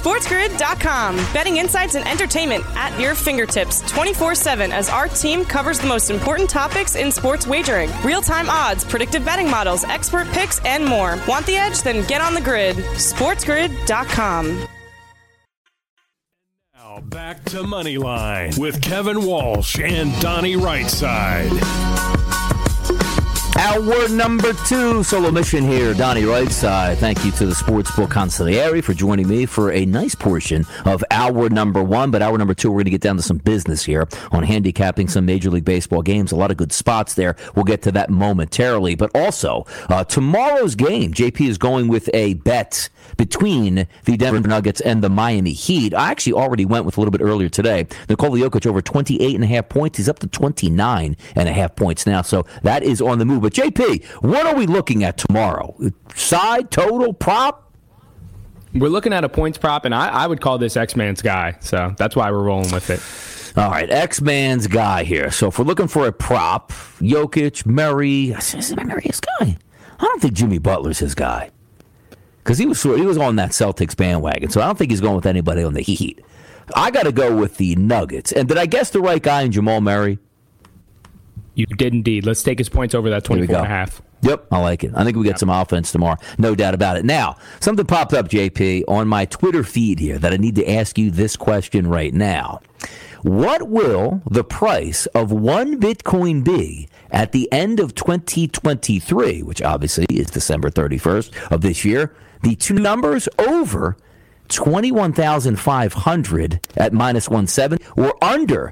SportsGrid.com. Betting insights and entertainment at your fingertips 24/7 as our team covers the most important topics in sports wagering. Real-time odds, predictive betting models, expert picks, and more. Want the edge? Then get on the grid. SportsGrid.com. Now back to Moneyline with Kevin Walsh and Donnie Rightside. Hour number 2, solo mission here, Donnie Rightside. Thank you to the Sportsbook Consigliere for joining me for a nice portion of hour number 1. But hour number 2, we're going to get down to some business here on handicapping some Major League Baseball games. A lot of good spots there. We'll get to that momentarily. But also, tomorrow's game, JP is going with a bet between the Denver Nuggets and the Miami Heat. I actually already went with a little bit earlier today. Nikola Jokic over 28.5 points. He's up to 29.5 points now. So that is on the move. But JP, what are we looking at tomorrow? Side, total, prop? We're looking at a points prop, and I would call this X-Man's guy. So that's why we're rolling with it. All right, X-Man's guy here. So if we're looking for a prop, Jokic, Murray, is Murray his guy? I don't think Jimmy Butler's his guy. Because he was on that Celtics bandwagon, so I don't think he's going with anybody on the Heat. I got to go with the Nuggets. And did I guess the right guy in Jamal Murray? You did indeed. Let's take his points over that 24.5. Yep, I like it. I think we get some offense tomorrow. No doubt about it. Now, something popped up, JP, on my Twitter feed here that I need to ask you this question right now. What will the price of one Bitcoin be at the end of 2023, which obviously is December 31st of this year? The two numbers over 21,500 at minus 170 or under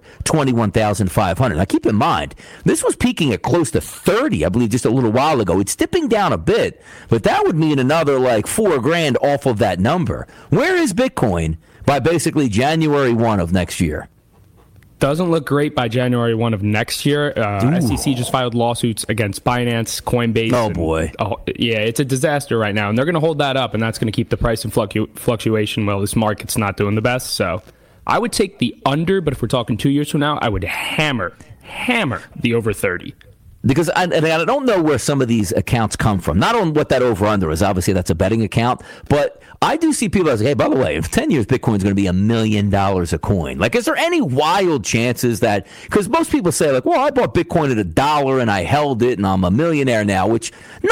21,500. Now, keep in mind, this was peaking at close to 30, I believe, just a little while ago. It's dipping down a bit, but that would mean another like $4,000 off of that number. Where is Bitcoin by basically January 1 of next year? Doesn't look great by January 1 of next year. SEC just filed lawsuits against Binance, Coinbase. Oh, boy. Yeah, it's a disaster right now. And they're going to hold that up, and that's going to keep the price in fluctuation while this market's not doing the best. So I would take the under, but if we're talking 2 years from now, I would hammer the over 30. Because I don't know where some of these accounts come from. Not on what that over-under is. Obviously, that's a betting account. But I do see people that say, hey, by the way, in 10 years, Bitcoin's going to be $1 million a coin. Like, is there any wild chances that, because most people say, like, well, I bought Bitcoin at $1 and I held it and I'm a millionaire now, which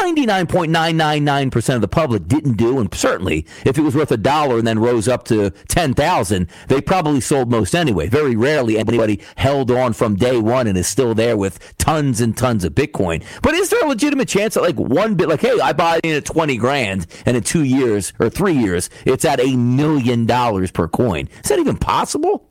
99.999% of the public didn't do. And certainly, if it was worth $1 and then rose up to 10,000, they probably sold most anyway. Very rarely anybody held on from day one and is still there with tons and tons of Bitcoin. But is there a legitimate chance that like one bit, like, hey, I buy it at $20,000 and in 2 years or 3 years, it's at $1 million per coin? Is that even possible?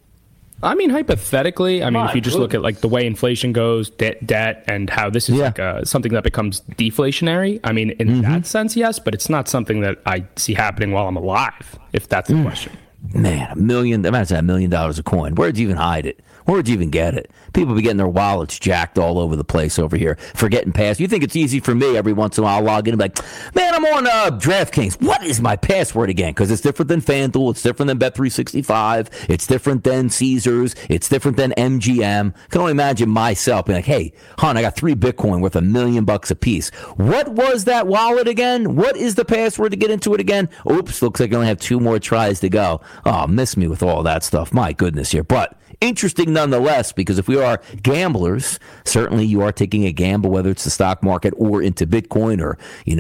I mean, hypothetically, if you just look at like the way inflation goes, debt, and how this is like something that becomes deflationary. I mean, in that sense, yes, but it's not something that I see happening while I'm alive, if that's the question. Man, imagine $1 million a coin. Where'd you even hide it? Where'd you even get it? People be getting their wallets jacked all over the place over here, forgetting passwords. You think it's easy for me every once in a while, I'll log in and be like, man, I'm on DraftKings. What is my password again? Because it's different than FanDuel. It's different than Bet365. It's different than Caesars. It's different than MGM. I can only imagine myself being like, hey, hon, I got 3 Bitcoin worth $1 million a piece. What was that wallet again? What is the password to get into it again? Oops, looks like I only have 2 more tries to go. Oh, miss me with all that stuff. My goodness here. But interesting nonetheless, because if we are gamblers, certainly you are taking a gamble, whether it's the stock market or into Bitcoin or,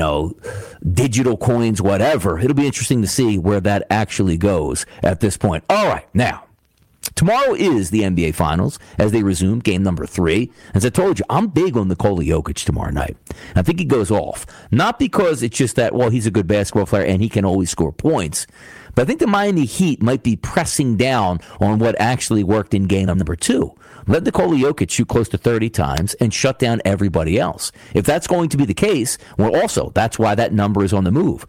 digital coins, whatever. It'll be interesting to see where that actually goes at this point. All right, now, tomorrow is the NBA Finals as they resume game number 3. As I told you, I'm big on Nikola Jokic tomorrow night. I think he goes off. Not because it's just that, well, he's a good basketball player and he can always score points. But I think the Miami Heat might be pressing down on what actually worked in game number 2. Let Nikola Jokic shoot close to 30 times and shut down everybody else. If that's going to be the case, well, also, that's why that number is on the move.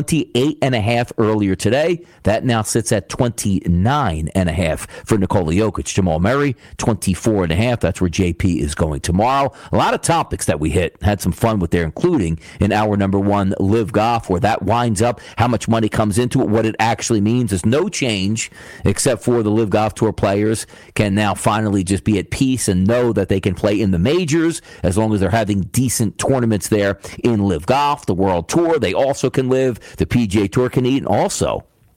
28.5 earlier today. That now sits at 29.5 for Nikola Jokic. Jamal Murray, 24.5. That's where JP is going tomorrow. A lot of topics that we had some fun with there, including in hour number 1, Live Golf, where that winds up, how much money comes into it, what it actually means. There's no change except for the Live Golf Tour players can now finally just be at peace and know that they can play in the majors as long as they're having decent tournaments there in Live Golf. The World Tour, they also can live. The PGA Tour can eat. And also,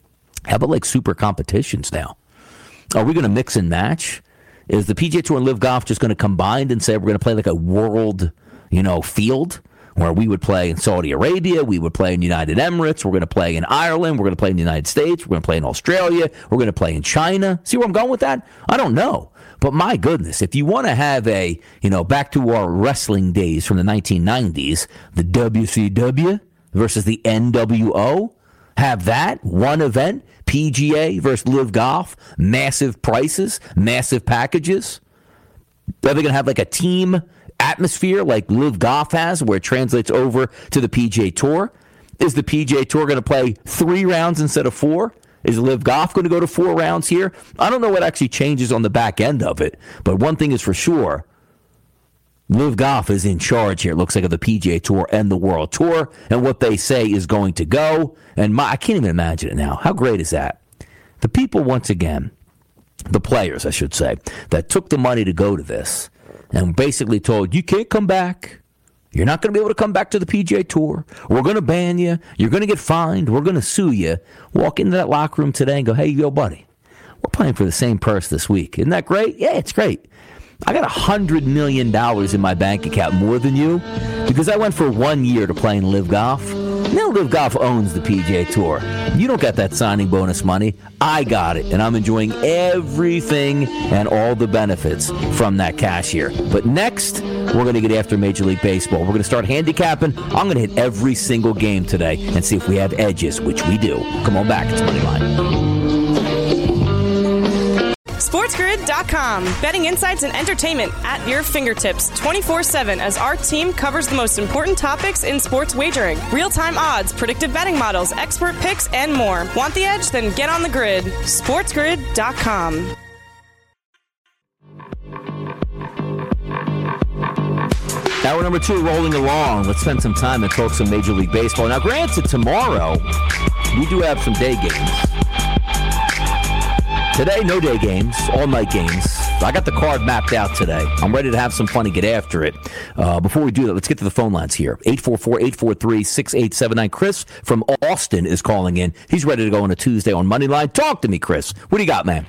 How about like super competitions now? Are we going to mix and match? Is the PGA Tour and Live Golf just going to combine and say we're going to play like a world, field where we would play in Saudi Arabia, we would play in United Emirates, we're going to play in Ireland, we're going to play in the United States, we're going to play in Australia, we're going to play in China. See where I'm going with that? I don't know. But my goodness, if you want to have a, back to our wrestling days from the 1990s, the WCW versus the NWO, have that one event, PGA versus Live Golf, massive prices, massive packages. Are they going to have like a team atmosphere like Live Golf has where it translates over to the PGA Tour? Is the PGA Tour going to play 3 rounds instead of 4? Is Live Golf going to go to 4 rounds here? I don't know what actually changes on the back end of it, but one thing is for sure, Live Golf is in charge here, it looks like, of the PGA Tour and the World Tour, and what they say is going to go. And I can't even imagine it now. How great is that? The people, once again, the players, I should say, that took the money to go to this and basically told, you can't come back. You're not going to be able to come back to the PGA Tour. We're going to ban you. You're going to get fined. We're going to sue you. Walk into that locker room today and go, hey, yo, buddy, we're playing for the same purse this week. Isn't that great? Yeah, it's great. I got $100 million in my bank account, more than you, because I went for 1 year to play in Live Golf. Now Live Golf owns the PGA Tour. You don't got that signing bonus money. I got it, and I'm enjoying everything and all the benefits from that cash here. But next, we're going to get after Major League Baseball. We're going to start handicapping. I'm going to hit every single game today and see if we have edges, which we do. Come on back. It's Moneyline. SportsGrid.com. Betting insights and entertainment at your fingertips 24/7 as our team covers the most important topics in sports wagering. Real-time odds, predictive betting models, expert picks, and more. Want the edge? Then get on the grid. SportsGrid.com. Hour number 2 rolling along. Let's spend some time and talk some Major League Baseball. Now, granted, tomorrow we do have some day games. Today, no day games, all night games. I got the card mapped out today. I'm ready to have some fun and get after it. Before we do that, let's get to the phone lines here. 844-843-6879. Chris from Austin is calling in. He's ready to go on a Tuesday on Moneyline. Talk to me, Chris. What do you got, man?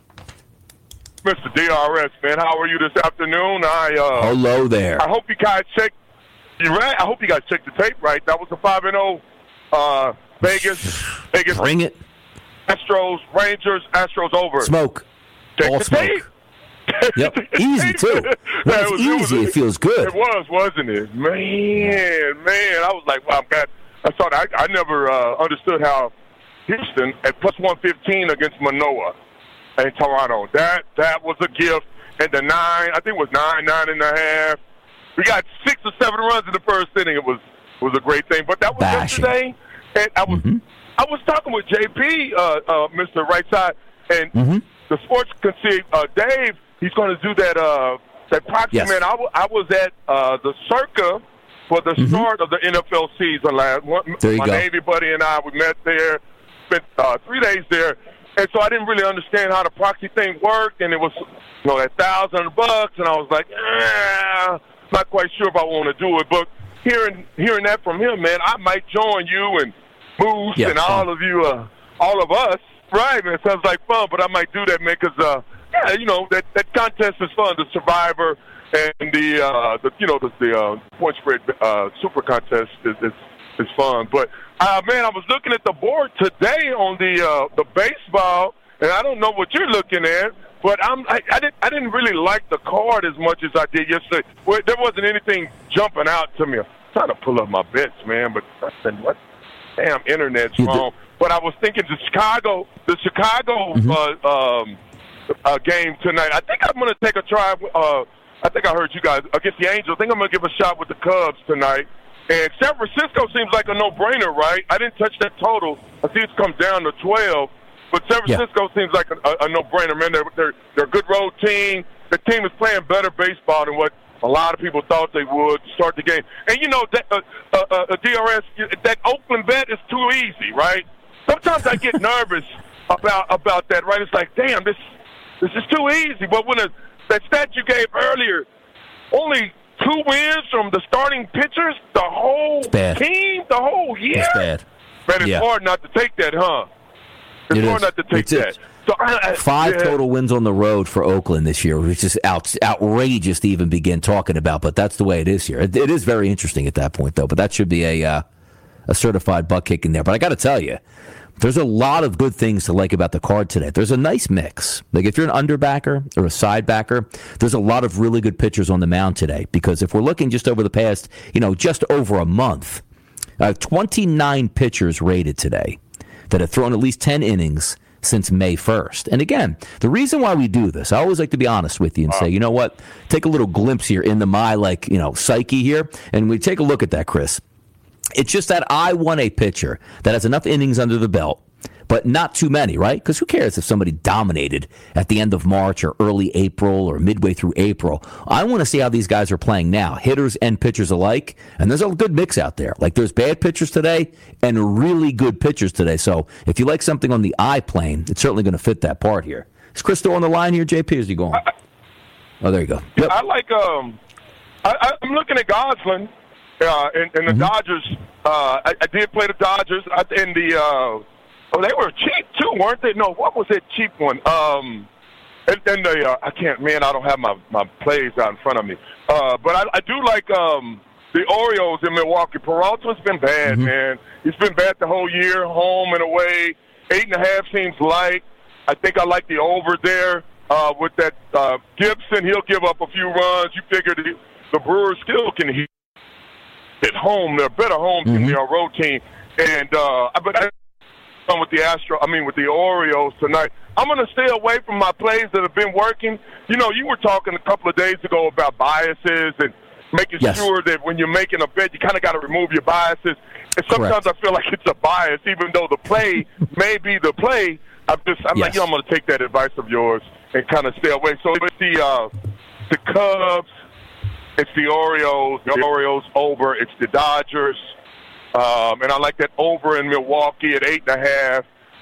Mr. DRS, man, how are you this afternoon? Hello there. I hope you guys checked. You right? I hope you guys checked the tape right. That was the 5-0 Vegas. Bring it. Astros, Rangers, Astros over. Smoke. Check all the smoke. tape. Yep. Easy, too. When it's easy, it feels good. It was, wasn't it? Man. I was like, wow, I'm glad. I never understood how Houston at plus 115 against Manoa in Toronto. That was a gift. And the 9, I think it was 9.5. We got 6 or 7 runs in the first inning. It was a great thing. But that was yesterday. And I was talking with JP, Mr. Right Side, and the sports conceive, Dave, he's going to do that proxy, man. I was at the Circa for the start of the NFL season last. My Navy buddy and I, we met there, spent 3 days there, and so I didn't really understand how the proxy thing worked, and it was, $1,000, and I was like, not quite sure if I want to do it, but hearing that from him, man, I might join you and Moose and all of you, all of us, right, man? Sounds like fun, but I might do that, man, because, that contest is fun. The Survivor and the point spread super contest is fun. But, man, I was looking at the board today on the baseball, and I don't know what you're looking at, but I didn't really like the card as much as I did yesterday. Well, there wasn't anything jumping out to me. I'm trying to pull up my bets, man, but I said, what? Damn, internet's wrong. But I was thinking the Chicago game tonight. I think I'm going to take a try. I think I heard you guys against the Angels. I think I'm going to give a shot with the Cubs tonight. And San Francisco seems like a no-brainer, right? I didn't touch that total. I see it's come down to 12. But San Francisco seems like a no-brainer, man. They're a good road team. The team is playing better baseball than what a lot of people thought they would start the game. And, DRS, that Oakland bet is too easy, right? Sometimes I get nervous about that, right? It's like, damn, this is too easy. But when that stat you gave earlier, only 2 wins from the starting pitchers, the whole team, the whole year? It's bad. Man, it's hard not to take that, huh? It's hard not to take that. So Five total wins on the road for Oakland this year, which is outrageous to even begin talking about, but that's the way it is here. It is very interesting at that point, though, but that should be a certified butt kicking there. But I got to tell you, there's a lot of good things to like about the card today. There's a nice mix. Like if you're an underbacker or a side backer, there's a lot of really good pitchers on the mound today, because if we're looking just over the past, just over a month, 29 pitchers rated today that have thrown at least 10 innings since May 1st. And again, the reason why we do this, I always like to be honest with you and say, you know what, take a little glimpse here into my, psyche here, and we take a look at that, Chris. It's just that I want a pitcher that has enough innings under the belt, but not too many, right? Because who cares if somebody dominated at the end of March or early April or midway through April? I want to see how these guys are playing now, hitters and pitchers alike. And there's a good mix out there. Like there's bad pitchers today and really good pitchers today. So if you like something on the eye plane, it's certainly going to fit that part here. Is Chris still on the line here, JP? Is he going? Oh, there you go. Yep. I like. I'm looking at Gosselin and the Dodgers. I did play the Dodgers in the. They were cheap too, weren't they? No, what was that cheap one? And then I can't. Man, I don't have my plays out in front of me. But I do like the Orioles in Milwaukee. Peralta's been bad, man. He's been bad the whole year, home and away. 8.5 seems light. I think I like the over there with that Gibson. He'll give up a few runs. You figure the Brewers still can hit at home. They're a better home than their road team. And but with the Orioles tonight. I'm going to stay away from my plays that have been working. You were talking a couple of days ago about biases and making sure that when you're making a bet, you kind of got to remove your biases. And sometimes I feel like it's a bias, even though the play may be the play. I'm like, I'm going to take that advice of yours and kind of stay away. So it's the Cubs, it's the Orioles over, it's the Dodgers. And I like that over in Milwaukee at 8.5.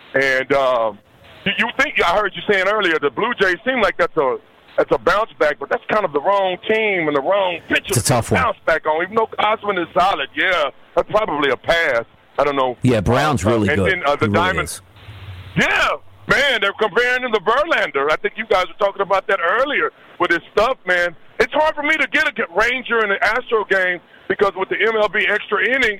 And you think, I heard you saying earlier, the Blue Jays seem like that's a bounce back, but that's kind of the wrong team and the wrong pitcher to bounce back on. Even though Osman is solid, that's probably a pass. I don't know. Yeah, Brown's really good. And then the Diamonds. Yeah, man, they're comparing him to Verlander. I think you guys were talking about that earlier with his stuff, man. It's hard for me to get a Ranger in the Astro game because with the MLB extra innings,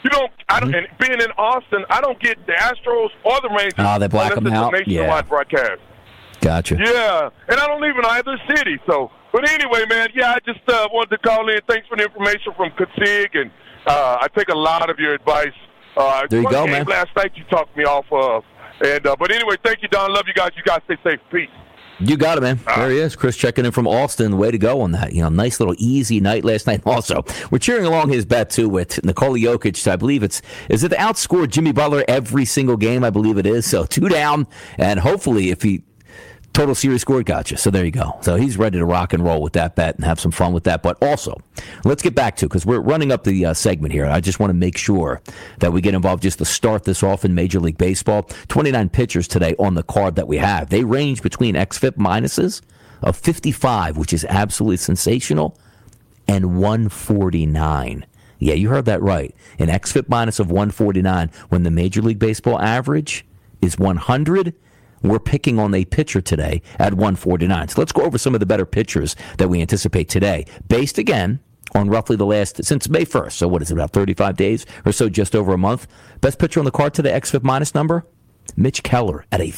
and being in Austin, I don't get the Astros or the Rangers. They black them out. Nationwide broadcast. Gotcha. Yeah, and I don't live in either city. So, but anyway, man, I just wanted to call in. Thanks for the information from Katsig, and I take a lot of your advice. There you go, man. Last night you talked me off of, and but anyway, thank you, Don. Love you guys. You guys stay safe. Peace. You got it, man. There he is. Chris checking in from Austin. Way to go on that. Nice little easy night last night. Also, we're cheering along his bet, too, with Nikola Jokic. I believe is it to outscore Jimmy Butler every single game? I believe it is. So 2 down, and hopefully if he total series score, gotcha. So there you go. So he's ready to rock and roll with that bet and have some fun with that. But also, let's get back to, because we're running up the segment here. I just want to make sure that we get involved just to start this off in Major League Baseball. 29 pitchers today on the card that we have. They range between xFIP minuses of 55, which is absolutely sensational, and 149. Yeah, you heard that right. An xFIP minus of 149 when the Major League Baseball average is 100. We're picking on a pitcher today at 149. So let's go over some of the better pitchers that we anticipate today, based again on roughly since May 1st. So what is it, about 35 days or so, just over a month? Best pitcher on the card today, xFIP minus number, Mitch Keller at a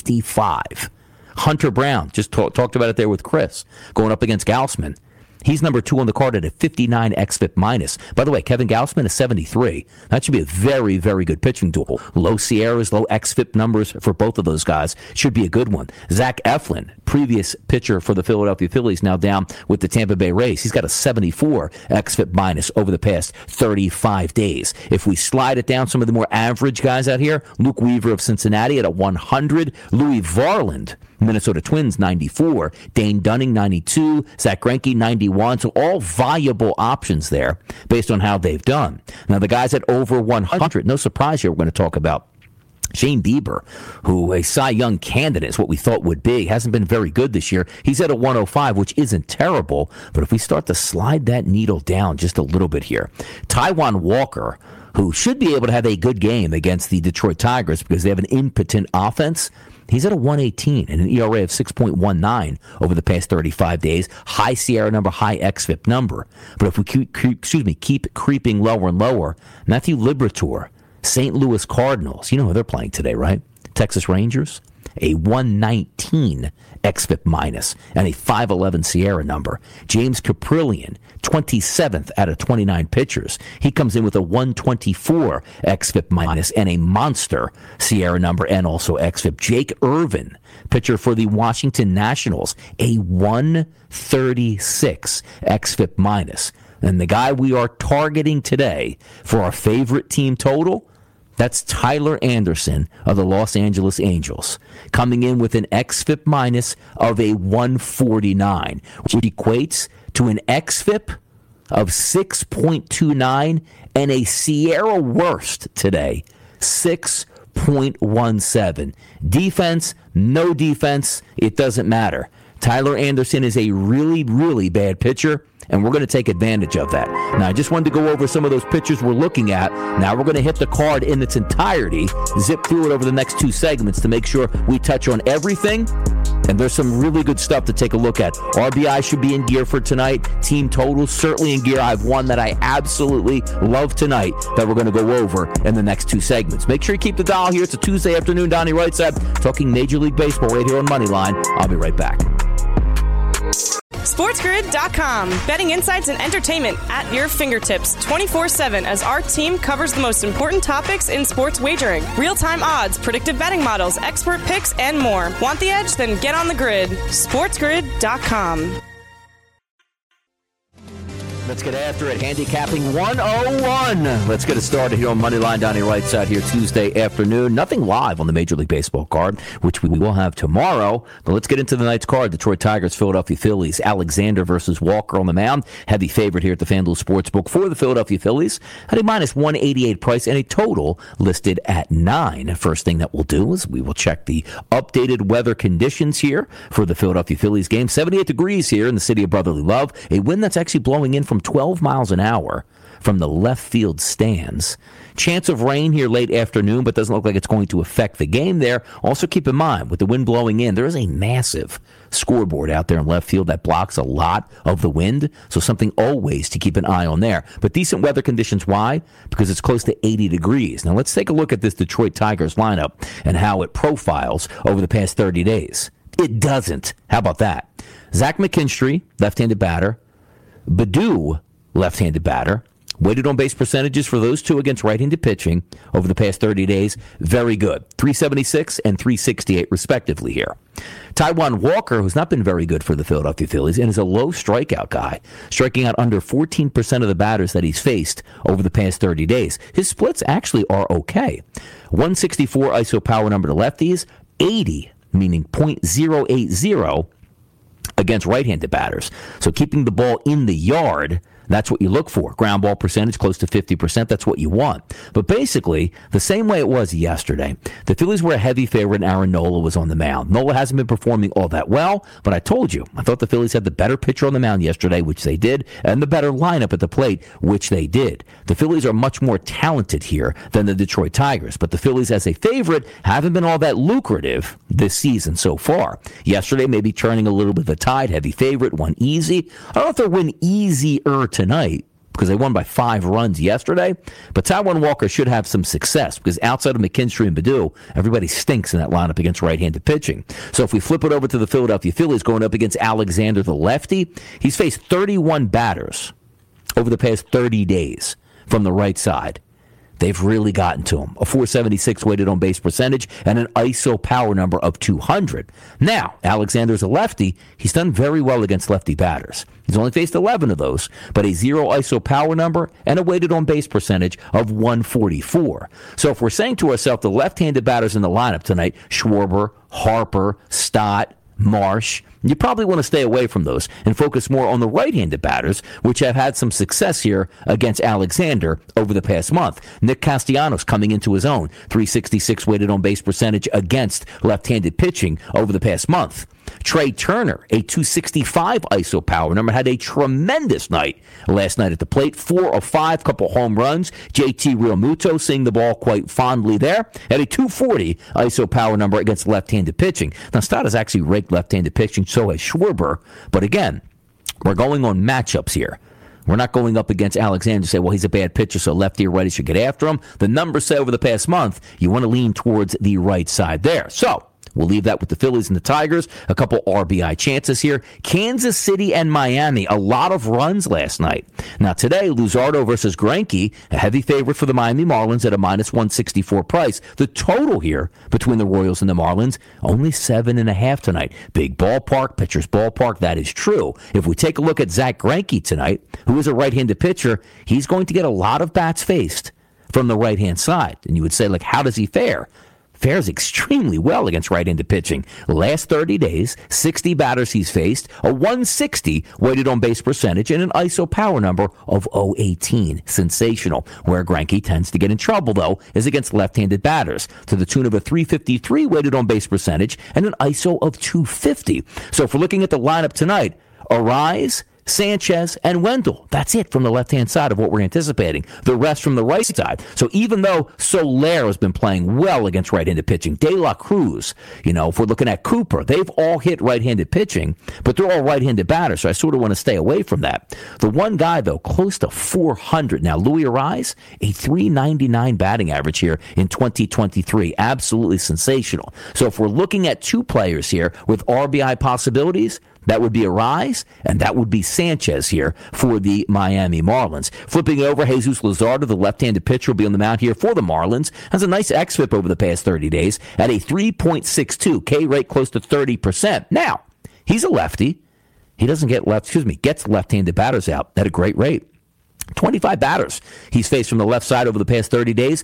55. Hunter Brown, just talked about it there with Chris, going up against Gausman. He's number 2 on the card at a 59 xFIP minus. By the way, Kevin Gausman is 73. That should be a very, very good pitching duel. Low Sierras, low xFIP numbers for both of those guys should be a good one. Zach Eflin, previous pitcher for the Philadelphia Phillies, now down with the Tampa Bay Rays. He's got a 74 xFIP minus over the past 35 days. If we slide it down, some of the more average guys out here, Luke Weaver of Cincinnati at a 100. Louis Varland, Minnesota Twins, 94. Dane Dunning, 92. Zach Greinke, 91. So all viable options there based on how they've done. Now, the guys at over 100, no surprise here, we're going to talk about Shane Bieber, who a Cy Young candidate is what we thought would be. Hasn't been very good this year. He's at a 105, which isn't terrible. But if we start to slide that needle down just a little bit here, Taijuan Walker, who should be able to have a good game against the Detroit Tigers because they have an impotent offense. He's at a 1.18 and an ERA of 6.19 over the past 35 days. High Sierra number, high XFIP number. But if we keep creeping lower and lower, Matthew Liberatore, St. Louis Cardinals, you know who they're playing today, right? Texas Rangers, a 119 XFIP minus and a 511 Sierra number. James Caprillion, 27th out of 29 pitchers. He comes in with a 124 XFIP minus and a monster Sierra number and also XFIP. Jake Irvin, pitcher for the Washington Nationals, a 136 XFIP minus. And the guy we are targeting today for our favorite team total, that's Tyler Anderson of the Los Angeles Angels, coming in with an XFIP minus of a 149, which equates to an XFIP of 6.29 and a Sierra worst today, 6.17. Defense, no defense, it doesn't matter. Tyler Anderson is a really, really bad pitcher, and we're going to take advantage of that. Now, I just wanted to go over some of those pitchers we're looking at. Now we're going to hit the card in its entirety, zip through it over the next two segments to make sure we touch on everything. And there's some really good stuff to take a look at. RBI should be in gear for tonight. Team totals certainly in gear. I have one that I absolutely love tonight that we're going to go over in the next two segments. Make sure you keep the dial here. It's a Tuesday afternoon. Donnie Rightside talking Major League Baseball right here on Moneyline. I'll be right back. SportsGrid.com. Betting insights and entertainment at your fingertips 24/7 as our team covers the most important topics in sports wagering. Real-time odds, predictive betting models, expert picks, and more. Want the edge? Then get on the grid. SportsGrid.com. Let's get after it. Handicapping 101. Let's get it started here on Moneyline. Donnie Rightside here Tuesday afternoon. Nothing live on the Major League Baseball card, which we will have tomorrow. But let's get into the night's card. Detroit Tigers, Philadelphia Phillies. Alexander versus Walker on the mound. Heavy favorite here at the FanDuel Sportsbook for the Philadelphia Phillies. At a minus 188 price and a total listed at 9. First thing that we'll do is we will check the updated weather conditions here for the Philadelphia Phillies game. 78 degrees here in the city of brotherly love. A wind that's actually blowing in from 12 miles an hour from the left field stands. Chance of rain here late afternoon, but doesn't look like it's going to affect the game there. Also keep in mind, with the wind blowing in, there is a massive scoreboard out there in left field that blocks a lot of the wind, so something always to keep an eye on there. But decent weather conditions. Why? Because it's close to 80 degrees. Now let's take a look at this Detroit Tigers lineup and how it profiles over the past 30 days. It doesn't. How about that? Zach McKinstry, left-handed batter. Baddoo, left-handed batter. Weighted on base percentages for those two against right-handed pitching over the past 30 days, very good. 376 and 368 respectively here. Taijuan Walker, who's not been very good for the Philadelphia Phillies and is a low strikeout guy, striking out under 14% of the batters that he's faced over the past 30 days. His splits actually are okay. 164 ISO power number to lefties, 80, meaning .080, against right-handed batters. So keeping the ball in the yard, that's what you look for. Ground ball percentage close to 50%, that's what you want. But basically, the same way it was yesterday. The Phillies were a heavy favorite and Aaron Nola was on the mound. Nola hasn't been performing all that well, but I told you, I thought the Phillies had the better pitcher on the mound yesterday, which they did, and the better lineup at the plate, which they did. The Phillies are much more talented here than the Detroit Tigers, but the Phillies as a favorite haven't been all that lucrative this season so far. Yesterday, maybe turning a little bit of the tide, heavy favorite, won easy. I don't know if they'll win easier tonight because they won by 5 runs yesterday, but Taijuan Walker should have some success because outside of McKinstry and Baddoo, everybody stinks in that lineup against right-handed pitching. So if we flip it over to the Philadelphia Phillies going up against Alexander the lefty, he's faced 31 batters over the past 30 days from the right side. They've really gotten to him. A 476 weighted on base percentage and an ISO power number of 200. Now, Alexander's a lefty. He's done very well against lefty batters. He's only faced 11 of those, but a 0 ISO power number and a weighted on base percentage of 144. So if we're saying to ourselves the left-handed batters in the lineup tonight, Schwarber, Harper, Stott, Marsh, you probably want to stay away from those and focus more on the right-handed batters, which have had some success here against Alexander over the past month. Nick Castellanos coming into his own, 366 weighted on base percentage against left-handed pitching over the past month. Trey Turner, a 265 ISO power number, had a tremendous night last night at the plate. 4 of 5, couple home runs. JT Realmuto seeing the ball quite fondly there. Had a 240 ISO power number against left-handed pitching. Now, Stott has actually raked left-handed pitching, so has Schwarber. But again, we're going on matchups here. We're not going up against Alexander to say, well, he's a bad pitcher, so lefty or righty should get after him. The numbers say over the past month, you want to lean towards the right side there. So we'll leave that with the Phillies and the Tigers. A couple RBI chances here. Kansas City and Miami, a lot of runs last night. Now today, Luzardo versus Greinke, a heavy favorite for the Miami Marlins at a minus 164 price. The total here between the Royals and the Marlins, only 7.5 tonight. Big ballpark, pitcher's ballpark, that is true. If we take a look at Zach Greinke tonight, who is a right-handed pitcher, he's going to get a lot of bats faced from the right-hand side. And you would say, like, how does he fare? Fares extremely well against right-handed pitching. Last 30 days, 60 batters he's faced, a 160 weighted on base percentage, and an ISO power number of 018. Sensational. Where Greinke tends to get in trouble, though, is against left-handed batters, to the tune of a 353 weighted on base percentage and an ISO of 250. So if we're looking at the lineup tonight, Arise, Sanchez, and Wendell. That's it from the left-hand side of what we're anticipating. The rest from the right side. So even though Soler has been playing well against right-handed pitching, De La Cruz, if we're looking at Cooper, they've all hit right-handed pitching, but they're all right-handed batters, so I sort of want to stay away from that. The one guy, though, close to 400. Now, Louis Arise, a 399 batting average here in 2023. Absolutely sensational. So if we're looking at two players here with RBI possibilities, that would be Arise, and that would be Sanchez here for the Miami Marlins. Flipping over, Jesus Luzardo, the left-handed pitcher, will be on the mound here for the Marlins. Has a nice xFIP over the past 30 days at a 3.62, K rate close to 30%. Now, he's a lefty. He gets left-handed batters out at a great rate. 25 batters he's faced from the left side over the past 30 days.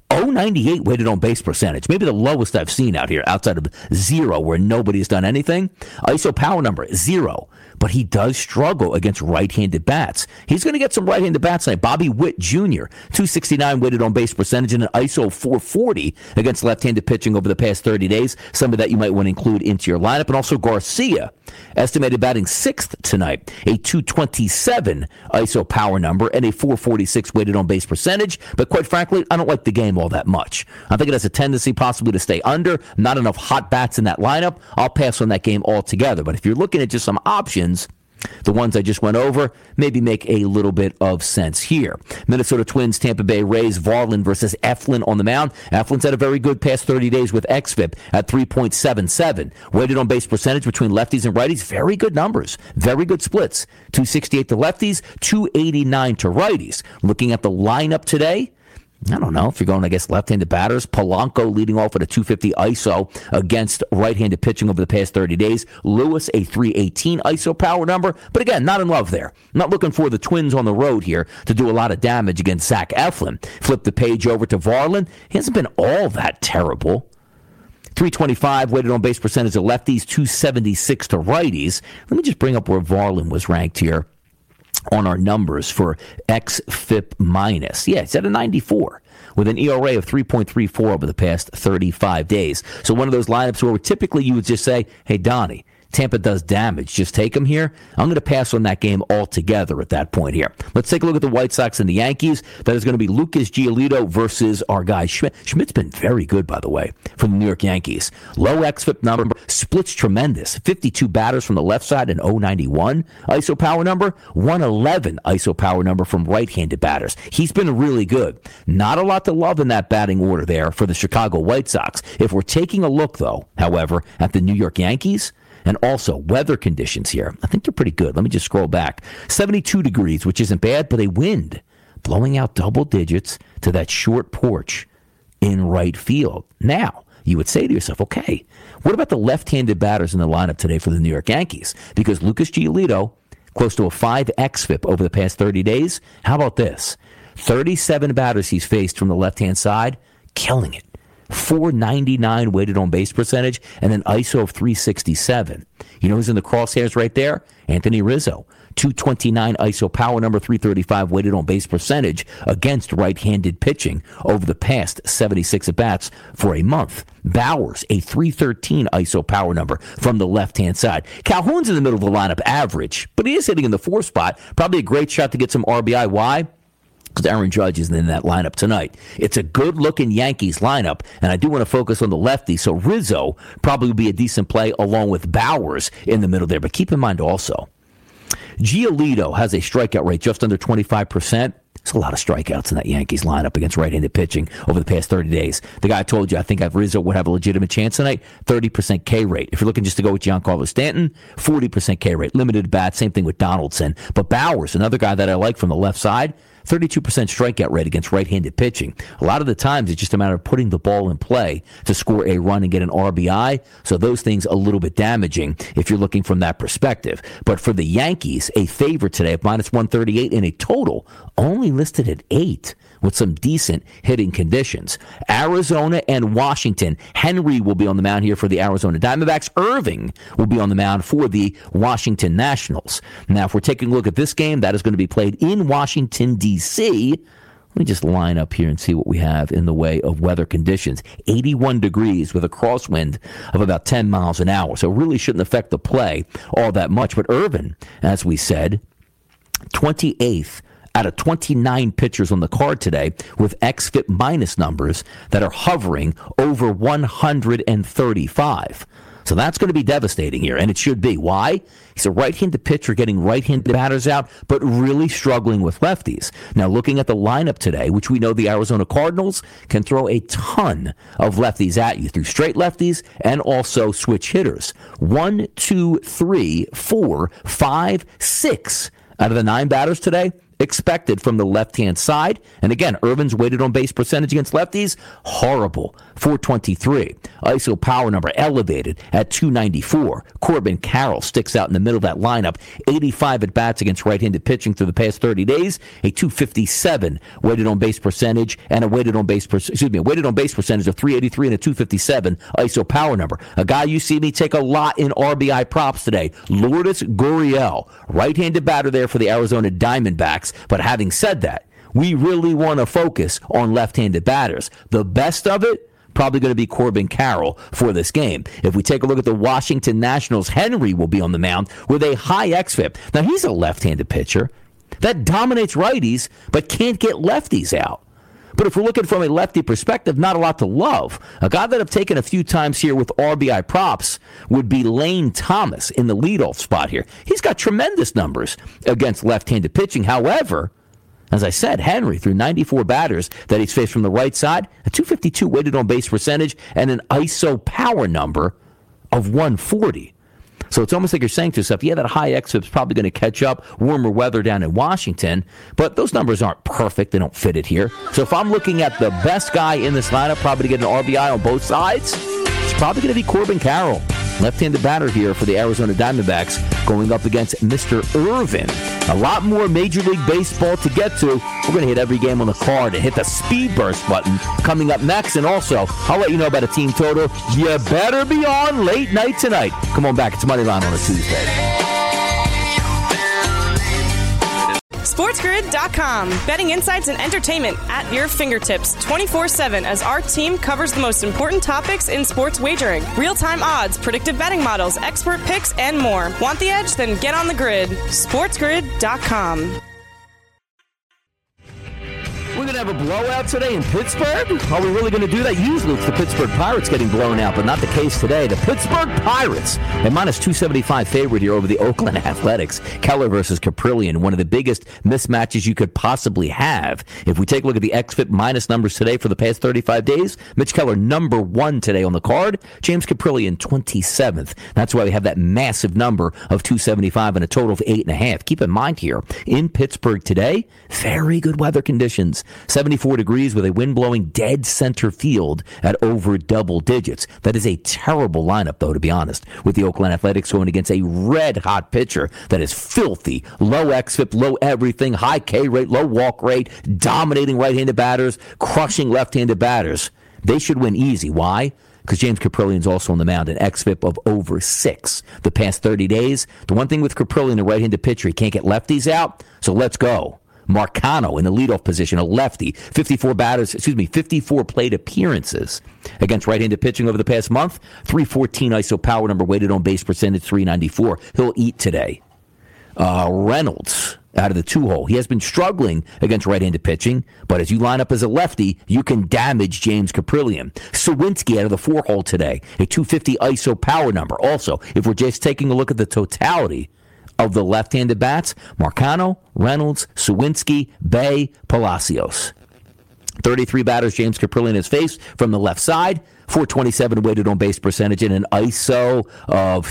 098 weighted on base percentage. Maybe the lowest I've seen out here outside of 0 where nobody's done anything. ISO power number 0. But he does struggle against right-handed bats. He's going to get some right-handed bats tonight. Bobby Witt Jr., 269 weighted on base percentage and an ISO 440 against left-handed pitching over the past 30 days. Some of that you might want to include into your lineup. And also Garcia, estimated batting 6th tonight, a 227 ISO power number and a 446 weighted on base percentage. But quite frankly, I don't like the game all that much. I think it has a tendency possibly to stay under. Not enough hot bats in that lineup. I'll pass on that game altogether. But if you're looking at just some options, the ones I just went over maybe make a little bit of sense here. Minnesota Twins, Tampa Bay Rays, Varland versus Eflin on the mound. Eflin's had a very good past 30 days with xFIP at 3.77. Weighted on base percentage between lefties and righties, very good numbers. Very good splits. 268 to lefties, 289 to righties. Looking at the lineup today, I don't know if you're going, left-handed batters. Polanco leading off at a 250 ISO against right-handed pitching over the past 30 days. Lewis, a 318 ISO power number. But again, not in love there. Not looking for the Twins on the road here to do a lot of damage against Zach Eflin. Flip the page over to Varland. He hasn't been all that terrible. 325 weighted on base percentage of lefties, 276 to righties. Let me just bring up where Varland was ranked here on our numbers for xFIP minus. Yeah, it's at a 94 with an ERA of 3.34 over the past 35 days. So one of those lineups where typically you would just say, hey, Donnie, Tampa does damage. Just take them here. I'm going to pass on that game altogether at that point here. Let's take a look at the White Sox and the Yankees. That is going to be Lucas Giolito versus our guy Schmidt. Schmidt's been very good, by the way, from the New York Yankees. Low xFIP number, splits tremendous. 52 batters from the left side and 091 ISO power number. 111 ISO power number from right-handed batters. He's been really good. Not a lot to love in that batting order there for the Chicago White Sox. If we're taking a look, though, however, at the New York Yankees, and also weather conditions here, I think they're pretty good. Let me just scroll back. 72 degrees, which isn't bad, but a wind blowing out double digits to that short porch in right field. Now, you would say to yourself, okay, what about the left-handed batters in the lineup today for the New York Yankees? Because Lucas Giolito, close to a 5 xFIP over the past 30 days. How about this? 37 batters he's faced from the left-hand side, killing it. 499 weighted on base percentage and an ISO of 367. You know who's in the crosshairs right there? Anthony Rizzo. 229 ISO power number, 335 weighted on base percentage against right-handed pitching over the past 76 at-bats for a month. Bowers, a 313 ISO power number from the left-hand side. Calhoun's in the middle of the lineup, average, but he is hitting in the 4 spot. Probably a great shot to get some RBI. Why? Because Aaron Judge isn't in that lineup tonight. It's a good-looking Yankees lineup, and I do want to focus on the lefty, so Rizzo probably would be a decent play along with Bowers in the middle there. But keep in mind also, Giolito has a strikeout rate just under 25%. There's a lot of strikeouts in that Yankees lineup against right-handed pitching over the past 30 days. The guy I told you I think Rizzo would have a legitimate chance tonight, 30% K rate. If you're looking just to go with Giancarlo Stanton, 40% K rate. Limited bat, same thing with Donaldson. But Bowers, another guy that I like from the left side, 32% strikeout rate against right-handed pitching. A lot of the times it's just a matter of putting the ball in play to score a run and get an RBI. So those things a little bit damaging if you're looking from that perspective. But for the Yankees, a favorite today of minus 138 in a total only listed at 8 with some decent hitting conditions. Arizona and Washington. Henry will be on the mound here for the Arizona Diamondbacks. Irving will be on the mound for the Washington Nationals. Now, if we're taking a look at this game, that is going to be played in Washington, D.C. Let me just line up here and see what we have in the way of weather conditions. 81 degrees with a crosswind of about 10 miles an hour. So it really shouldn't affect the play all that much. But Irvin, as we said, 28th out of 29 pitchers on the card today with xFIP minus numbers that are hovering over 135. So that's going to be devastating here, and it should be. Why? He's a right-handed pitcher getting right-handed batters out, but really struggling with lefties. Now, looking at the lineup today, which we know the Arizona Cardinals can throw a ton of lefties at you through straight lefties and also switch hitters. 1, 2, 3, 4, 5, 6 out of the 9 batters today expected from the left-hand side. And again, Irvin's weighted on base percentage against lefties, horrible, 423. ISO power number elevated at 294. Corbin Carroll sticks out in the middle of that lineup. 85 at-bats against right-handed pitching through the past 30 days. A 257 weighted on base percentage and a weighted on base percentage of 383 and a 257 ISO power number. A guy you see me take a lot in RBI props today, Lourdes Gurriel, right-handed batter there for the Arizona Diamondbacks. But having said that, we really want to focus on left-handed batters. The best of it, probably going to be Corbin Carroll for this game. If we take a look at the Washington Nationals, Henry will be on the mound with a high xFIP. Now, he's a left-handed pitcher that dominates righties but can't get lefties out. But if we're looking from a lefty perspective, not a lot to love. A guy that I've taken a few times here with RBI props would be Lane Thomas in the leadoff spot here. He's got tremendous numbers against left-handed pitching. However, as I said, Henry, through 94 batters that he's faced from the right side, a 252 weighted on base percentage and an ISO power number of 140. So it's almost like you're saying to yourself, yeah, that high xFIP is probably going to catch up, warmer weather down in Washington, but those numbers aren't perfect. They don't fit it here. So if I'm looking at the best guy in this lineup, probably to get an RBI on both sides, it's probably going to be Corbin Carroll, left-handed batter here for the Arizona Diamondbacks, going up against Mr. Irvin. A lot more Major League Baseball to get to. We're going to hit every game on the card and hit the speed burst button coming up next. And also, I'll let you know about a team total you better be on late night tonight. Come on back. It's Moneyline on a Tuesday. SportsGrid.com. Betting insights and entertainment at your fingertips 24/7 as our team covers the most important topics in sports wagering. Real-time odds, predictive betting models, expert picks, and more. Want the edge? Then get on the grid. SportsGrid.com. We're going to have a blowout today in Pittsburgh? Are we really going to do that? Usually it's the Pittsburgh Pirates getting blown out, but not the case today. The Pittsburgh Pirates, a minus 275 favorite here over the Oakland Athletics. Keller versus Caprillion, one of the biggest mismatches you could possibly have. If we take a look at the xFIP minus numbers today for the past 35 days, Mitch Keller number 1 today on the card. James Caprillion 27th. That's why we have that massive number of 275 and a total of 8.5. Keep in mind here, in Pittsburgh today, very good weather conditions. 74 degrees with a wind blowing dead center field at over double digits. That is a terrible lineup, though, to be honest, with the Oakland Athletics going against a red-hot pitcher that is filthy. Low xFIP, low everything, high K rate, low walk rate, dominating right-handed batters, crushing left-handed batters. They should win easy. Why? because James Kaprielian's also on the mound, an xFIP of over 6 the past 30 days. The one thing with Kaprielian, a right-handed pitcher, he can't get lefties out, so let's go. Marcano in the leadoff position, a lefty, 54 plate appearances against right-handed pitching over the past month, 314 ISO power number, weighted on base percentage, 394. He'll eat today. Reynolds out of the 2-hole. He has been struggling against right-handed pitching, but as you line up as a lefty, you can damage James Kaprielian. Sawinski out of the 4-hole today, a 250 ISO power number. Also, if we're just taking a look at the totality of the left-handed bats, Marcano, Reynolds, Sawinski, Bay, Palacios. 33 batters James Kaprielian has faced from the left side, 427 weighted on base percentage, and an ISO of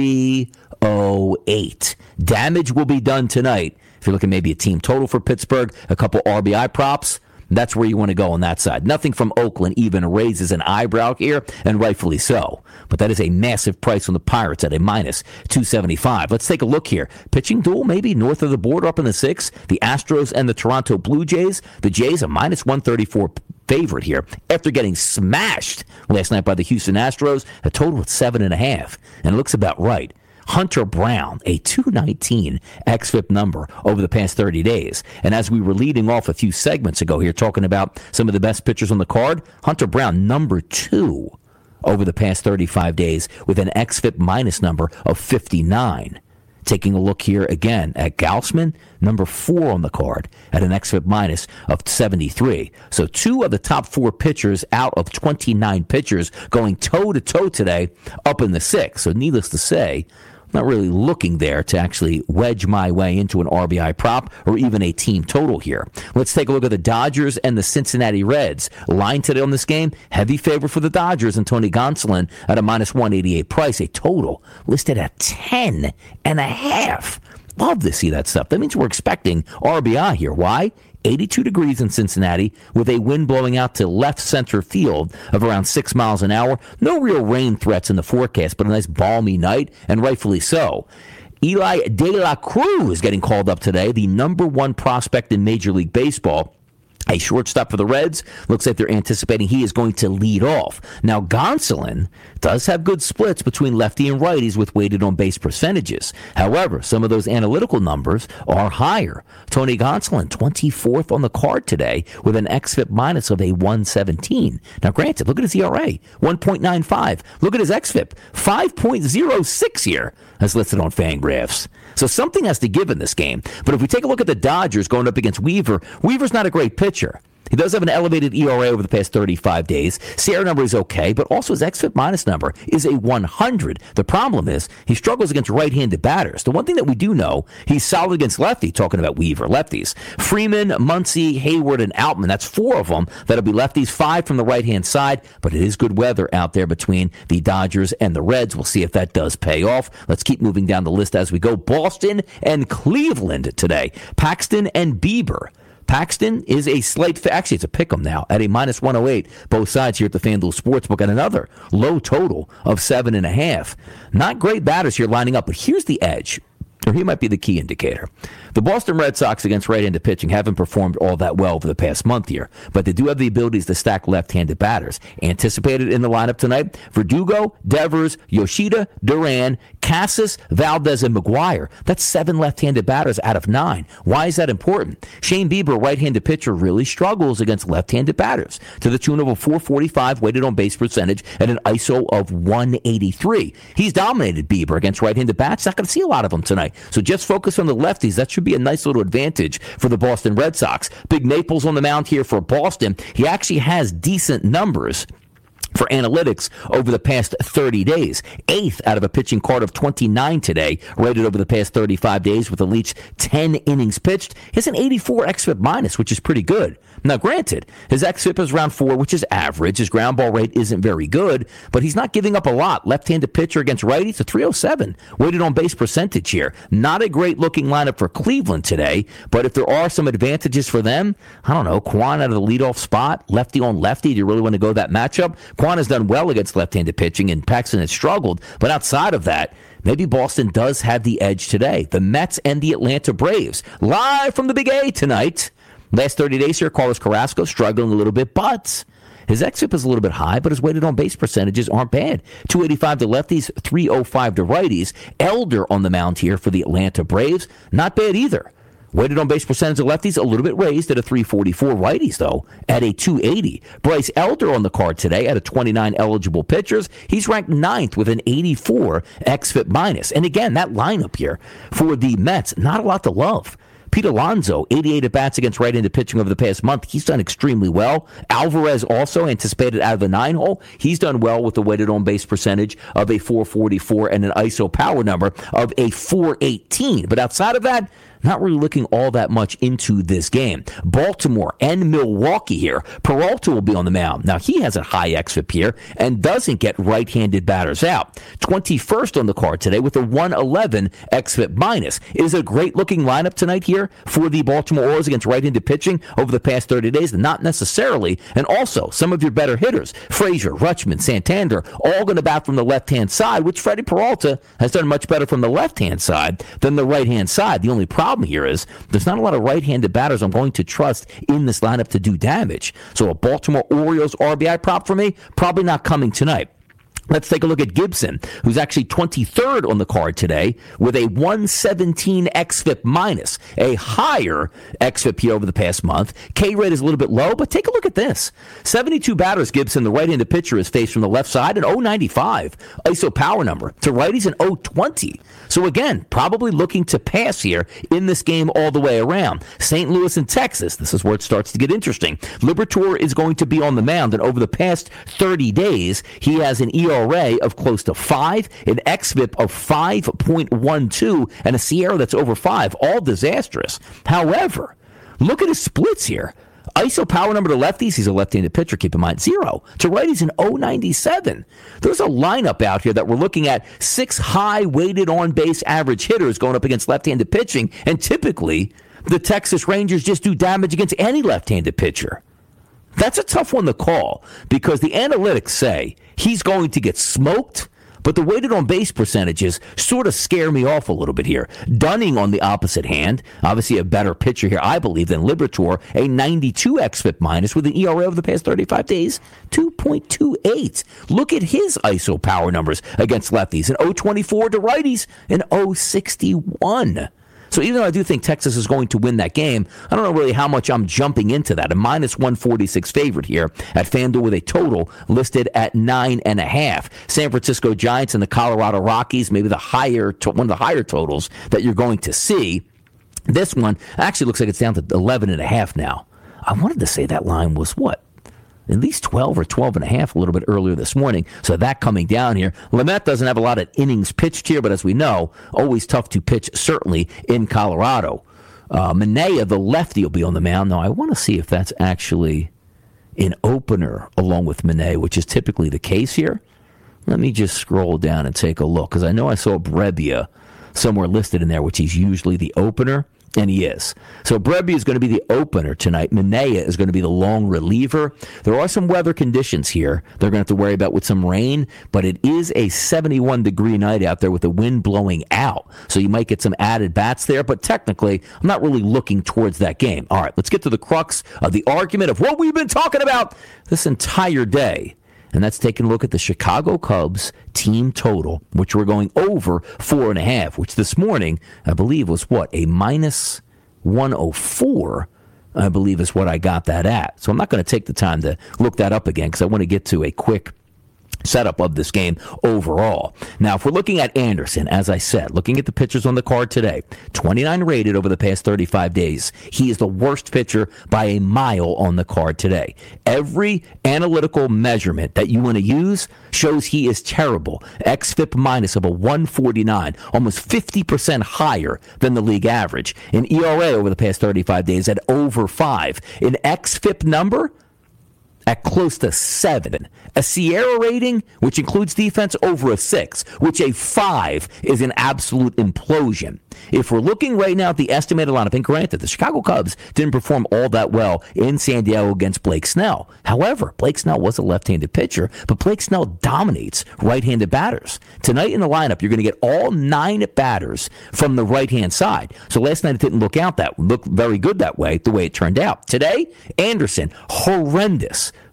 308. Damage will be done tonight. If you're looking maybe a team total for Pittsburgh, a couple RBI props, that's where you want to go on that side. Nothing from Oakland even raises an eyebrow here, and rightfully so. But that is a massive price on the Pirates at a minus 275. Let's take a look here. Pitching duel maybe north of the border up in the 6. The Astros and the Toronto Blue Jays. The Jays a minus 134 favorite here after getting smashed last night by the Houston Astros. A total of 7.5. And it looks about right. Hunter Brown, a 219 xFIP number over the past 30 days. And as we were leading off a few segments ago here talking about some of the best pitchers on the card, Hunter Brown, number 2 over the past 35 days with an xFIP minus number of 59. Taking a look here again at Gausman, number 4 on the card at an xFIP minus of 73. So 2 of the top 4 pitchers out of 29 pitchers going toe-to-toe today up in the 6. So needless to say, not really looking there to actually wedge my way into an RBI prop or even a team total here. Let's take a look at the Dodgers and the Cincinnati Reds. Line today on this game, heavy favor for the Dodgers and Tony Gonsolin at a minus 188 price. A total listed at 10.5. Love to see that stuff. That means we're expecting RBI here. Why? 82 degrees in Cincinnati with a wind blowing out to left center field of around 6 miles an hour. No real rain threats in the forecast, but a nice balmy night, and rightfully so. Eli De La Cruz is getting called up today, the number 1 prospect in Major League Baseball. A shortstop for the Reds. Looks like they're anticipating he is going to lead off. Now, Gonsolin does have good splits between lefty and righties with weighted on base percentages. However, some of those analytical numbers are higher. Tony Gonsolin, 24th on the card today with an xFIP minus of a 117. Now, granted, look at his ERA, 1.95. Look at his xFIP, 5.06 here, as listed on Fangraphs. So something has to give in this game. But if we take a look at the Dodgers going up against Weaver, Weaver's not a great pitcher. He does have an elevated ERA over the past 35 days. SIERA number is okay, but also his xFIP minus number is a 100. The problem is he struggles against right-handed batters. The one thing that we do know, he's solid against lefty, talking about Weaver, lefties. Freeman, Muncy, Hayward, and Outman, that's 4 of them that'll be lefties, 5 from the right-hand side, but it is good weather out there between the Dodgers and the Reds. We'll see if that does pay off. Let's keep moving down the list as we go. Boston and Cleveland today. Paxton and Bieber. Paxton is a slight, actually it's a pick'em now at a minus 108, both sides here at the FanDuel Sportsbook, and another low total of 7.5. Not great batters here lining up, but here's the edge, or he might be the key indicator. The Boston Red Sox against right-handed pitching haven't performed all that well over the past month here, but they do have the abilities to stack left-handed batters. Anticipated in the lineup tonight, Verdugo, Devers, Yoshida, Duran, Casas, Valdez, and McGuire. That's 7 left-handed batters out of 9. Why is that important? Shane Bieber, right-handed pitcher, really struggles against left-handed batters to the tune of a 445 weighted on base percentage and an ISO of 183. He's dominated Bieber against right-handed bats. Not going to see a lot of them tonight. So just focus on the lefties. That should be a nice little advantage for the Boston Red Sox. Big Maples on the mound here for Boston. He actually has decent numbers for analytics over the past 30 days. 8th out of a pitching card of 29 today, rated over the past 35 days with at least 10 innings pitched. He has an 84 xFIP minus, which is pretty good. Now, granted, his xFIP is around 4, which is average. His ground ball rate isn't very good, but he's not giving up a lot. Left-handed pitcher against righties, a 307. Weighted on base percentage here. Not a great-looking lineup for Cleveland today, but if there are some advantages for them, I don't know, Kwan out of the leadoff spot, lefty on lefty, do you really want to go that matchup? Kwan has done well against left-handed pitching, and Paxton has struggled, but outside of that, maybe Boston does have the edge today. The Mets and the Atlanta Braves, live from the Big A tonight. Last 30 days here, Carlos Carrasco struggling a little bit, but His xFIP is a little bit high, but his weighted on base percentages aren't bad. 285 to lefties, 305 to righties. Elder on the mound here for the Atlanta Braves. Not bad either. Weighted on base percentage of lefties, a little bit raised at a 344. Righties, though, at a 280. Bryce Elder on the card today at a 29 eligible pitchers. He's ranked 9th with an 84 xFIP minus. And again, that lineup here for the Mets, not a lot to love. Pete Alonso, 88 at-bats against right-handed pitching over the past month. He's done extremely well. Alvarez also anticipated out of the 9-hole. He's done well with a weighted on-base percentage of a 444 and an ISO power number of a 418. But outside of that, not really looking all that much into this game. Baltimore and Milwaukee here. Peralta will be on the mound. Now, he has a high xFIP here and doesn't get right-handed batters out. 21st on the card today with a 111 xFIP minus. It is a great-looking lineup tonight here for the Baltimore Orioles against right-handed pitching over the past 30 days. Not necessarily. And also, some of your better hitters, Frazier, Rutschman, Santander, all going to bat from the left-hand side, which Freddie Peralta has done much better from the left-hand side than the right-hand side. The only problem here is there's not a lot of right-handed batters I'm going to trust in this lineup to do damage. So a Baltimore Orioles RBI prop for me, probably not coming tonight. Let's take a look at Gibson, who's actually 23rd on the card today with a 117 xFIP minus, a higher xFIP here over the past month. K-rate is a little bit low, but take a look at this. 72 batters Gibson, the right-handed pitcher, is faced from the left side, an 0.95 ISO power number. To righties, an 0.20. So again, probably looking to pass here in this game all the way around. St. Louis and Texas, this is where it starts to get interesting. Liberatore is going to be on the mound, and over the past 30 days, he has an ERA of close to 5, an xFIP of 5.12, and a Sierra that's over 5, all disastrous. However, look at his splits here. ISO power number to lefties, he's a left-handed pitcher, keep in mind, 0. To righties, an 0.97. There's a lineup out here that we're looking at 6 high-weighted on-base average hitters going up against left-handed pitching, and typically the Texas Rangers just do damage against any left-handed pitcher. That's a tough one to call because the analytics say he's going to get smoked, but the weighted on base percentages sort of scare me off a little bit here. Dunning, on the opposite hand, obviously a better pitcher here, I believe, than Liberatore, a 92 xFIP minus with an ERA over the past 35 days, 2.28. Look at his ISO power numbers against lefties, an 0.24 to righties, an 0.61. So even though I do think Texas is going to win that game, I don't know really how much I'm jumping into that. A minus 146 favorite here at FanDuel with a total listed at 9.5. San Francisco Giants and the Colorado Rockies, maybe the one of the higher totals that you're going to see. This one actually looks like it's down to 11.5 now. I wanted to say that line was what? At least 12 or 12.5 a little bit earlier this morning. So that coming down here. Lamet doesn't have a lot of innings pitched here, but as we know, always tough to pitch, certainly in Colorado. Manaea, the lefty, will be on the mound. Now, I want to see if that's actually an opener along with Manaea, which is typically the case here. Let me just scroll down and take a look, because I know I saw Brebbia somewhere listed in there, which he's usually the opener. And he is. So Brebbia is going to be the opener tonight. Manaea is going to be the long reliever. There are some weather conditions here they're going to have to worry about with some rain, but it is a 71-degree night out there with the wind blowing out. So you might get some added bats there, but technically, I'm not really looking towards that game. All right, let's get to the crux of the argument of what we've been talking about this entire day. And that's taking a look at the Chicago Cubs team total, which we're going over 4.5, which this morning, I believe, was what? A minus 104, I believe, is what I got that at. So I'm not going to take the time to look that up again because I want to get to a quick setup of this game overall. Now, if we're looking at Anderson, as I said, looking at the pitchers on the card today, 29 rated over the past 35 days. He is the worst pitcher by a mile on the card today. Every analytical measurement that you want to use shows he is terrible. xFIP minus of a 149, almost 50% higher than the league average. An ERA over the past 35 days at over 5. An xFIP number at close to 7. A Sierra rating, which includes defense, over a 6, which a 5 is an absolute implosion. If we're looking right now at the estimated lineup, and granted, the Chicago Cubs didn't perform all that well in San Diego against Blake Snell. However, Blake Snell was a left-handed pitcher, but Blake Snell dominates right-handed batters. Tonight in the lineup, you're going to get all 9 batters from the right-hand side. So last night it didn't look very good that way, the way it turned out. Today, Anderson, horrendous.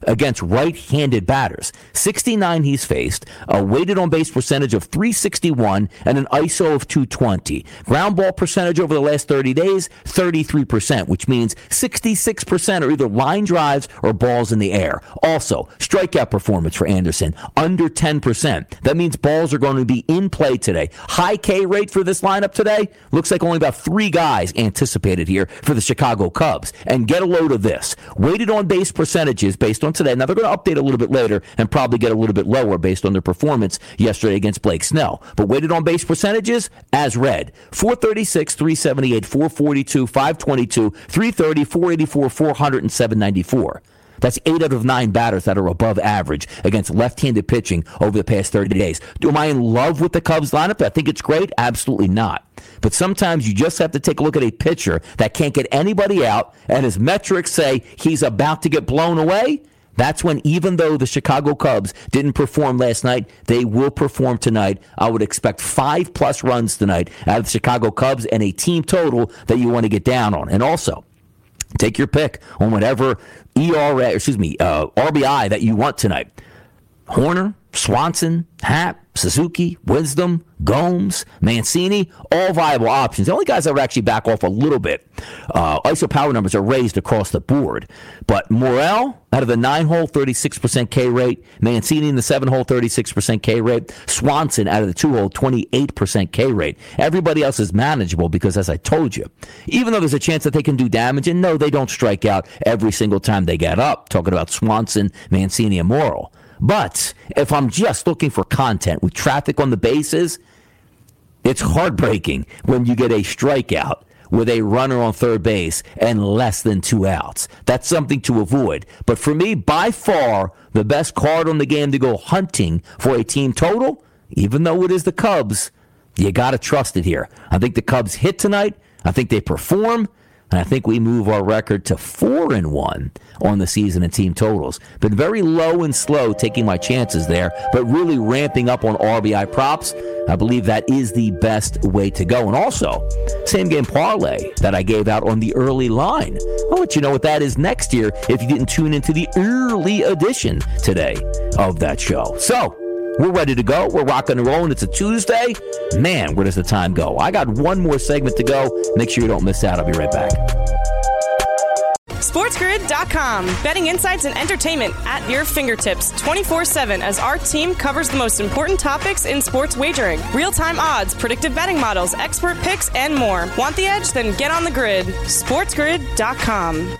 against right-handed batters. 69 he's faced, a weighted on-base percentage of 361, and an ISO of 220. Ground ball percentage over the last 30 days, 33%, which means 66% are either line drives or balls in the air. Also, strikeout performance for Anderson, under 10%. That means balls are going to be in play today. High K rate for this lineup today, looks like only about 3 guys anticipated here for the Chicago Cubs. And get a load of this. Weighted on-base percentages based on today. Now, they're going to update a little bit later and probably get a little bit lower based on their performance yesterday against Blake Snell. But weighted on-base percentages, as read, 436, 378, 442, 522, 330, 484, 400, and 794. That's 8 out of 9 batters that are above average against left-handed pitching over the past 30 days. Am I in love with the Cubs lineup? I think it's great? Absolutely not. But sometimes you just have to take a look at a pitcher that can't get anybody out, and his metrics say he's about to get blown away. That's when, even though the Chicago Cubs didn't perform last night, they will perform tonight. I would expect 5+ runs tonight out of the Chicago Cubs and a team total that you want to get down on. And also, take your pick on whatever RBI that you want tonight. Horner, Swanson, Happ, Suzuki, Wisdom, Gomes, Mancini, all viable options. The only guys that would actually back off a little bit, ISO power numbers are raised across the board. But Morel, out of the 9-hole, 36% K rate. Mancini in the 7-hole, 36% K rate. Swanson out of the 2-hole, 28% K rate. Everybody else is manageable because, as I told you, even though there's a chance that they can do damage, and no, they don't strike out every single time they get up. Talking about Swanson, Mancini, and Morel. But if I'm just looking for content with traffic on the bases, it's heartbreaking when you get a strikeout with a runner on third base and less than 2 outs. That's something to avoid. But for me, by far, the best card on the game to go hunting for a team total, even though it is the Cubs, you got to trust it here. I think the Cubs hit tonight. I think they perform. And I think we move our record to 4-1 on the season in team totals. Been very low and slow taking my chances there, but really ramping up on RBI props. I believe that is the best way to go. And also, same game parlay that I gave out on the early line. I'll let you know what that is next year if you didn't tune into the early edition today of that show. So, we're ready to go. We're rocking and rolling. It's a Tuesday. Man, where does the time go? I got one more segment to go. Make sure you don't miss out. I'll be right back. SportsGrid.com. Betting insights and entertainment at your fingertips 24/7 as our team covers the most important topics in sports wagering. Real-time odds, predictive betting models, expert picks, and more. Want the edge? Then get on the grid. SportsGrid.com.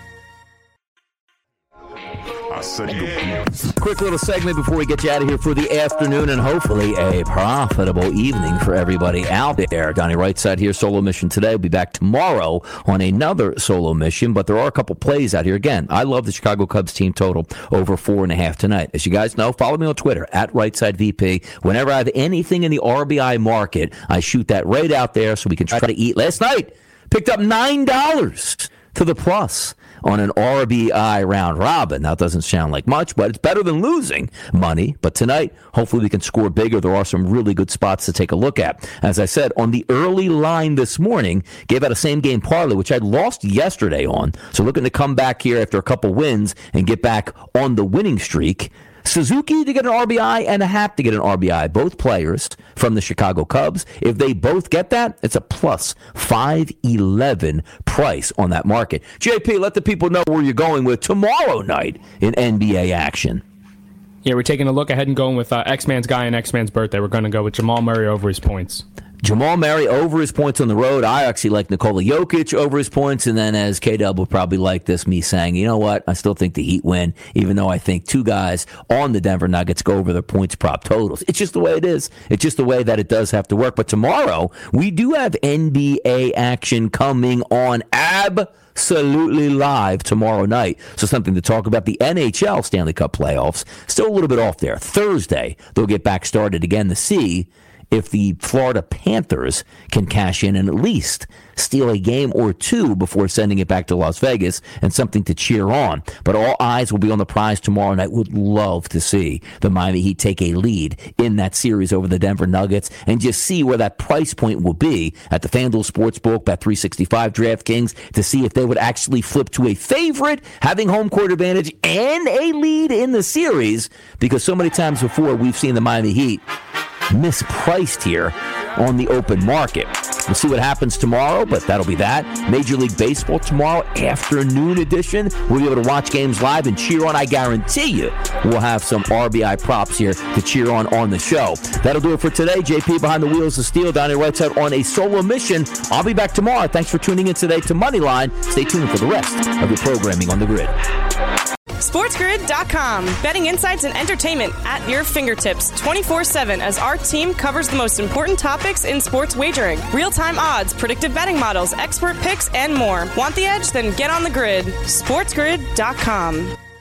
Quick little segment before we get you out of here for the afternoon and hopefully a profitable evening for everybody out there. Donnie Rightside here, solo mission today. We'll be back tomorrow on another solo mission, but there are a couple plays out here. Again, I love the Chicago Cubs team total over 4.5 tonight. As you guys know, follow me on Twitter at RightsideVP. Whenever I have anything in the RBI market, I shoot that right out there so we can try to eat. Last night, picked up $9 to the plus on an RBI round robin. Now, it doesn't sound like much, but it's better than losing money. But tonight, hopefully we can score bigger. There are some really good spots to take a look at. As I said, on the early line this morning, gave out a same-game parlay, which I'd lost yesterday on. So looking to come back here after a couple wins and get back on the winning streak. Suzuki to get an RBI and a Happ to get an RBI, both players from the Chicago Cubs. If they both get that, it's a plus 511 price on that market. JP, let the people know where you're going with tomorrow night in NBA action. Yeah, we're taking a look ahead and going with X-Man's guy and X-Man's birthday. We're going to go with Jamal Murray over his points. Jamal Murray over his points on the road. I actually like Nikola Jokic over his points. And then as K-Dub will probably like this, me saying, you know what? I still think the Heat win, even though I think 2 guys on the Denver Nuggets go over their points prop totals. It's just the way it is. It's just the way that it does have to work. But tomorrow, we do have NBA action coming on absolutely live tomorrow night. So something to talk about. The NHL Stanley Cup playoffs, still a little bit off there. Thursday, they'll get back started again to see if the Florida Panthers can cash in and at least steal a game or two before sending it back to Las Vegas, and something to cheer on. But all eyes will be on the prize tomorrow night. Would love to see the Miami Heat take a lead in that series over the Denver Nuggets and just see where that price point will be at the FanDuel Sportsbook, Bet365, DraftKings, to see if they would actually flip to a favorite, having home court advantage and a lead in the series, because so many times before we've seen the Miami Heat mispriced here on the open market. We'll see what happens tomorrow, but that'll be that. Major League Baseball tomorrow, afternoon edition. We'll be able to watch games live and cheer on. I guarantee you we'll have some RBI props here to cheer on the show. That'll do it for today. JP behind the wheels of steel, Donnie Whiteside on a solo mission. I'll be back tomorrow. Thanks for tuning in today to Moneyline. Stay tuned for the rest of your programming on the grid. SportsGrid.com. Betting insights and entertainment at your fingertips 24/7 as our team covers the most important topics in sports wagering. Real-time odds, predictive betting models, expert picks, and more. Want the edge? Then get on the grid. SportsGrid.com.